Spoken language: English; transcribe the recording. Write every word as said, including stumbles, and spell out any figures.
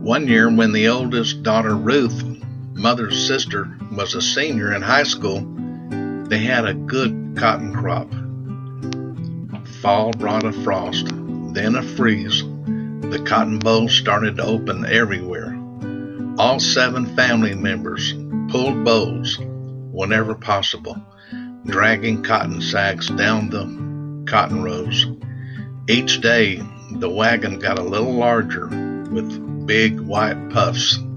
One year, when the oldest daughter, Ruth, mother's sister, was a senior in high school, they had a good cotton crop. Fall brought a frost, then a freeze. The cotton bolls started to open everywhere. All seven family members pulled bolls whenever possible, dragging cotton sacks down the cotton rows. Each day, the wagon got a little larger with big white puffs.